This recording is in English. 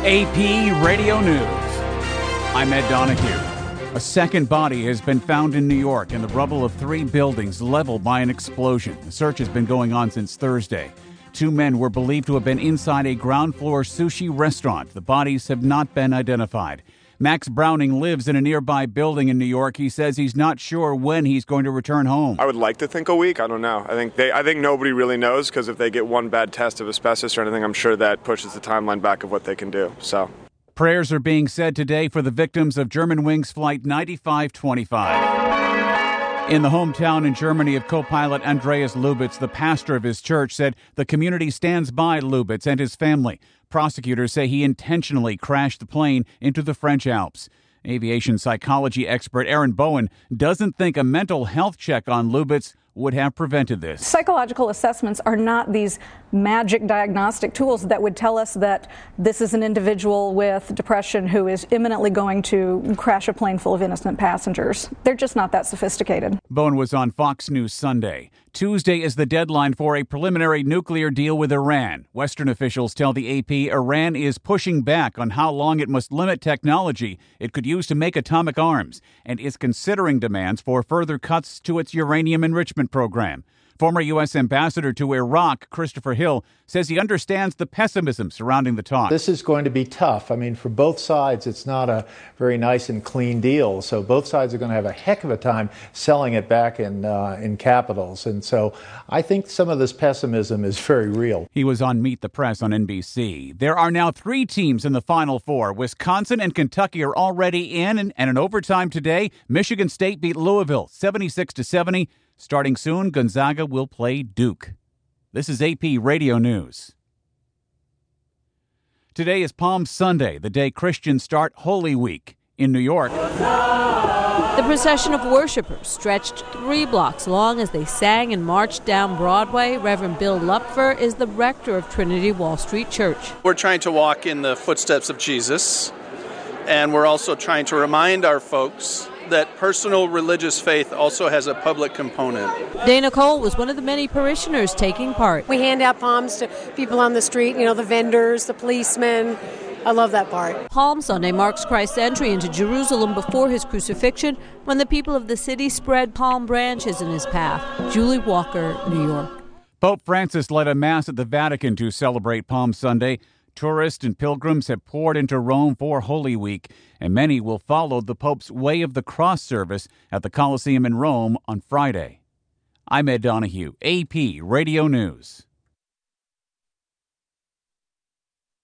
AP Radio News. I'm Ed Donahue. A second body has been found in New York in the rubble of 3 buildings leveled by an explosion. The search has been going on since Thursday. 2 men were believed to have been inside a ground-floor sushi restaurant. The bodies have not been identified. Max Browning lives in a nearby building in New York. He says he's not sure when he's going to return home. I would like to think a week. I don't know. I think nobody really knows, because if they get one bad test of asbestos or anything, I'm sure that pushes the timeline back of what they can do. So prayers are being said today for the victims of Germanwings Flight 9525. In the hometown in Germany of co-pilot Andreas Lubitz, the pastor of his church said the community stands by Lubitz and his family. Prosecutors say he intentionally crashed the plane into the French Alps. Aviation psychology expert Aaron Bowen doesn't think a mental health check on Lubitz would have prevented this. Psychological assessments are not these magic diagnostic tools that would tell us that this is an individual with depression who is imminently going to crash a plane full of innocent passengers. They're just not that sophisticated. Bowen was on Fox News Sunday. Tuesday is the deadline for a preliminary nuclear deal with Iran. Western officials tell the AP Iran is pushing back on how long it must limit technology it could use to make atomic arms, and is considering demands for further cuts to its uranium enrichment program. Former U.S. Ambassador to Iraq, Christopher Hill, says he understands the pessimism surrounding the talks. This is going to be tough. I mean, for both sides, it's not a very nice and clean deal. So both sides are going to have a heck of a time selling it back in capitals. And so I think some of this pessimism is very real. He was on Meet the Press on NBC. There are now 3 teams in the Final Four. Wisconsin and Kentucky are already in, and in overtime today, Michigan State beat Louisville 76-70. Starting soon, Gonzaga will play Duke. This is AP Radio News. Today is Palm Sunday, the day Christians start Holy Week. In New York, the procession of worshipers stretched 3 blocks long as they sang and marched down Broadway. Reverend Bill Lupfer is the rector of Trinity Wall Street Church. We're trying to walk in the footsteps of Jesus, and we're also trying to remind our folks that personal religious faith also has a public component. Dana Cole was one of the many parishioners taking part. We hand out palms to people on the street, the vendors, the policemen. I love that part. Palm Sunday marks Christ's entry into Jerusalem before his crucifixion, when the people of the city spread palm branches in his path. Julie Walker, New York. Pope Francis led a mass at the Vatican to celebrate Palm Sunday. Tourists and pilgrims have poured into Rome for Holy Week, and many will follow the Pope's Way of the Cross service at the Colosseum in Rome on Friday. I'm Ed Donahue, AP Radio News.